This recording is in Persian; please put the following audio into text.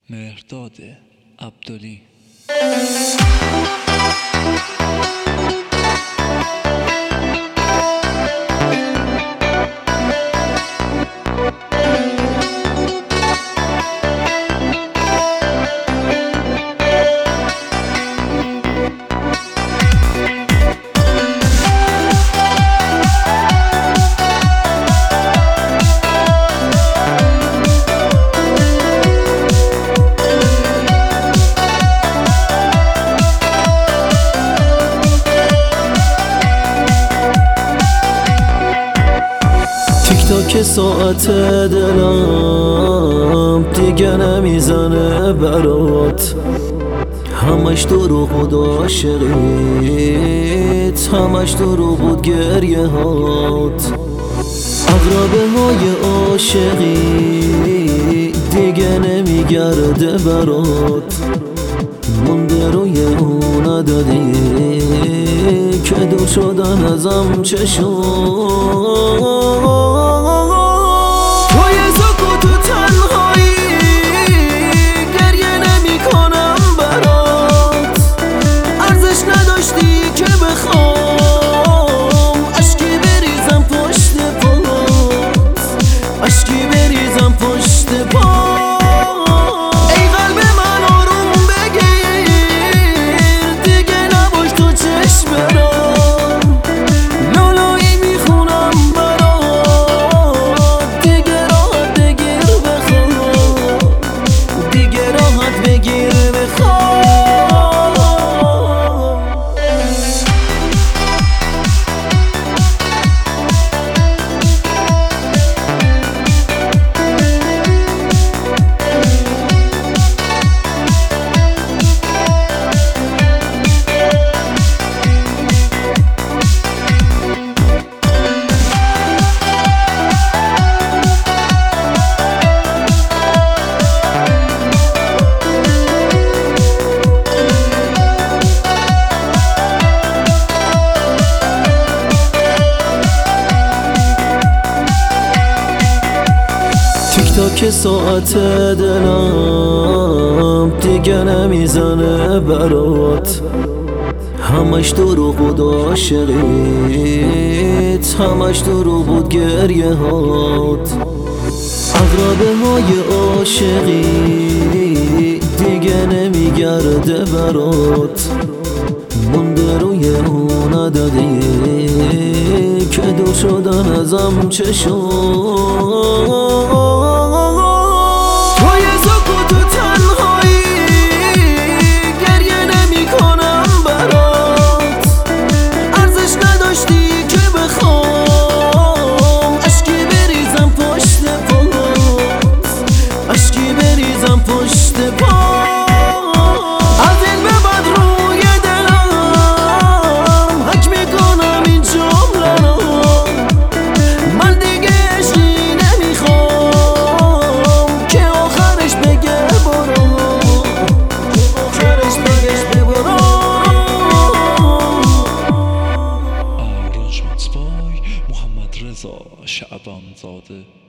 مهرداد عبدالی. که ساعت دلم دیگه نمیزنه برات، همش دروغ بود عاشقیت، همش دروغ بود گریه هات. اغربه های عاشقی دیگه نمیگرده برات، مونده روی اون ندادی که دور شدن ازم چشم. که ساعت دلم دیگه نمیزنه برات، همش دروغ بود عاشقیت، همش دروغ بود گریه هات. اغربه های عاشقی دیگه نمیگرده برات، مونده روی اون ندادی که دور شدن ازم چشم. شعبان زاده.